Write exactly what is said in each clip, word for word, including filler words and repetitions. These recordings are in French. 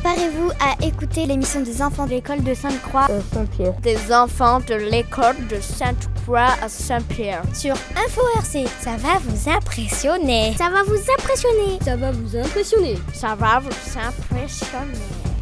Préparez-vous à écouter l'émission des enfants de l'école de Sainte-Croix à Saint-Pierre. Des enfants de l'école de Sainte-Croix à Saint-Pierre. Sur Info R C. Ça va vous impressionner. Ça va vous impressionner. Ça va vous impressionner. Ça va vous impressionner.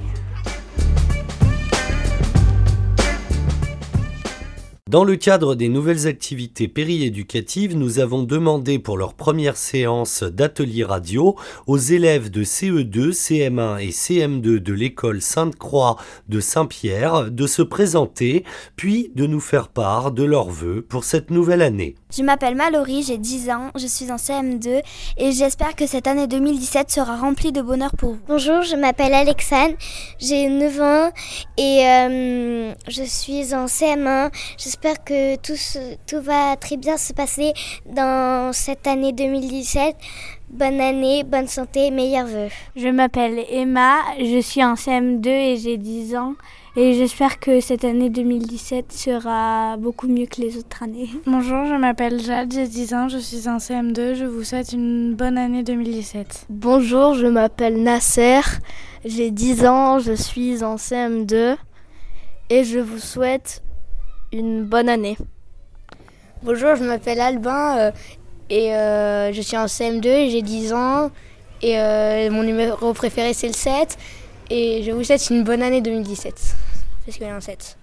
Dans le cadre des nouvelles activités péri-éducatives, nous avons demandé pour leur première séance d'atelier radio aux élèves de C E deux, C M un et C M deux de l'école Sainte-Croix de Saint-Pierre de se présenter, puis de nous faire part de leurs vœux pour cette nouvelle année. Je m'appelle Mallory, j'ai dix ans, je suis en C M deux et j'espère que cette année deux mille dix-sept sera remplie de bonheur pour vous. Bonjour, je m'appelle Alexandre, j'ai neuf ans et euh, je suis en C M un. J'espère que tout, tout va très bien se passer dans cette année deux mille dix-sept. Bonne année, bonne santé, meilleurs vœux. Je m'appelle Emma, je suis en C M deux et j'ai dix ans. Et j'espère que cette année deux mille dix-sept sera beaucoup mieux que les autres années. Bonjour, je m'appelle Jade, j'ai dix ans, je suis en C M deux. Je vous souhaite une bonne année deux mille dix-sept. Bonjour, je m'appelle Nasser, j'ai dix ans, je suis en C M deux. Et je vous souhaite une bonne année. Bonjour, je m'appelle Albin euh, et euh, je suis en C M deux et j'ai dix ans. Et euh, mon numéro préféré c'est le sept. Et je vous souhaite une bonne année deux mille dix-sept. Parce qu'il y a un sept.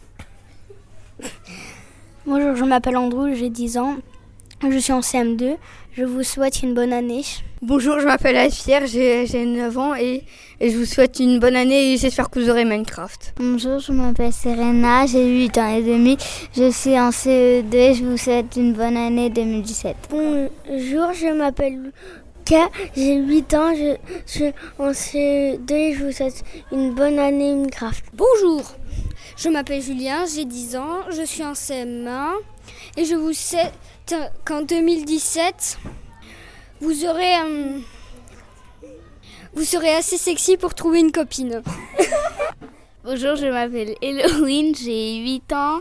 Bonjour, je m'appelle Andrew, j'ai dix ans. Je suis en C M deux. Je vous souhaite une bonne année. Bonjour, je m'appelle Alfière, j'ai, j'ai neuf ans et, et je vous souhaite une bonne année et j'espère que vous aurez Minecraft. Bonjour, je m'appelle Serena, j'ai huit ans et demi. Je suis en C E deux et je vous souhaite une bonne année deux mille dix-sept. Bonjour, je m'appelle Lucas, j'ai huit ans, je suis en C E deux et je vous souhaite une bonne année Minecraft. Bonjour, je m'appelle Julien, j'ai dix ans, je suis en C M un et je vous souhaite qu'en deux mille dix-sept, vous aurez un... vous serez assez sexy pour trouver une copine. Bonjour, je m'appelle Elohim, j'ai huit ans,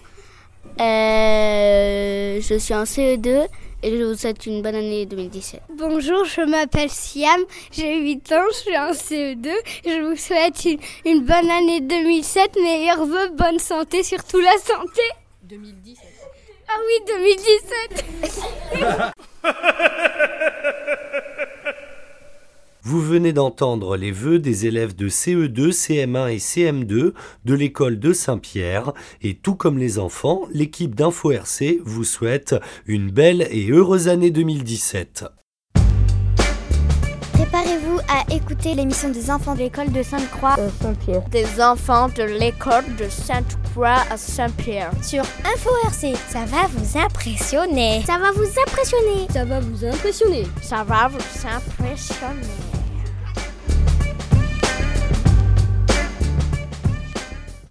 euh, je suis en C E deux et je vous souhaite une bonne année deux mille dix-sept. Bonjour, je m'appelle Siam, j'ai huit ans, je suis en C E deux et je vous souhaite une, une bonne année deux mille sept, meilleurs vœux, bonne santé, surtout la santé. deux mille dix-sept. Ah oui, deux mille dix-sept. Vous venez d'entendre les vœux des élèves de C E deux, C M un et C M deux de l'école de Saint-Pierre. Et tout comme les enfants, l'équipe d'Info R C vous souhaite une belle et heureuse année deux mille dix-sept. Préparez-vous à écouter l'émission des enfants de l'école de Sainte-Croix à Saint-Pierre. Des enfants de l'école de Sainte-Croix à Saint-Pierre. Sur Info R C. Ça va vous impressionner. Ça va vous impressionner. Ça va vous impressionner. Ça va vous impressionner.